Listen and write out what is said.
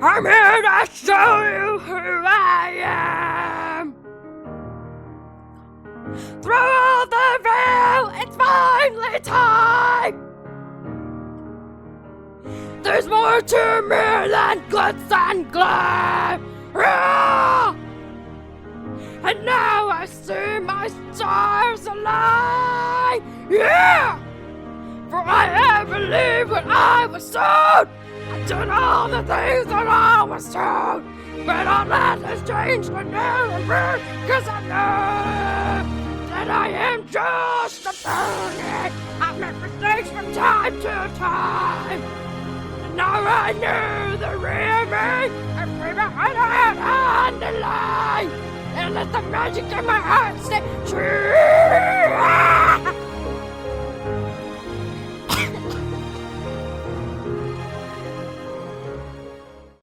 I'm here to show you who I am. Through the veil, it's finally time. There's more to me than glitz and glam. And now I see my stars align. Yeah! For I have believed what I was told. I did all the things that I was told. But all that has changed the narrative. Cause I know that I am just a burden. I make mistakes from time to time. And now I know the real me. And free behind I have underlined. And let the magic in my heart stay true.